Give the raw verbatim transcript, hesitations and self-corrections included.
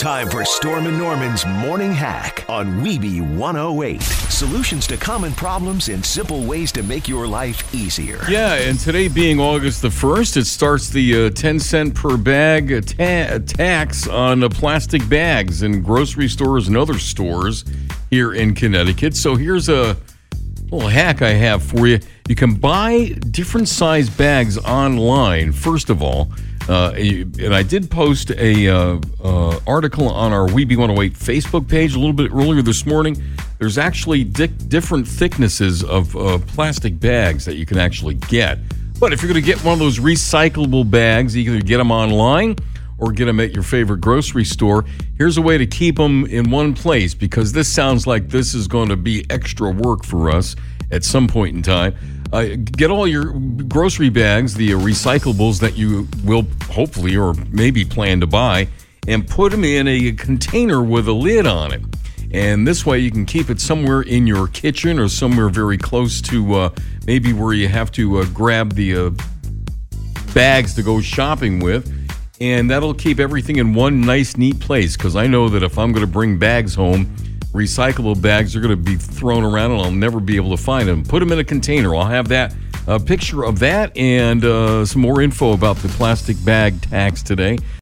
Time for Storm and Norman's Morning Hack on Weeby one oh eight. Solutions to common problems and simple ways to make your life easier. Yeah, and today being August the first, it starts the uh, ten cent per bag ta- tax on uh, plastic bags in grocery stores and other stores here in Connecticut. So here's a little hack I have for you. You can buy different size bags online, first of all. Uh, and I did post a uh, uh, article on our Weeby one oh eight Facebook page a little bit earlier this morning. There's actually di- different thicknesses of uh, plastic bags that you can actually get. But if you're going to get one of those recyclable bags, you can either get them online or get them at your favorite grocery store. Here's a way to keep them in one place, because this sounds like this is going to be extra work for us at some point in time. Uh, get all your grocery bags, the uh, recyclables that you will hopefully or maybe plan to buy, and put them in a container with a lid on it. And this way you can keep it somewhere in your kitchen or somewhere very close to uh, maybe where you have to uh, grab the uh, bags to go shopping with. And that'll keep everything in one nice, neat place, because I know that if I'm going to bring bags home, recyclable bags are going to be thrown around and I'll never be able to find them. Put them in a container. I'll have that a picture of that and uh, some more info about the plastic bag tax today.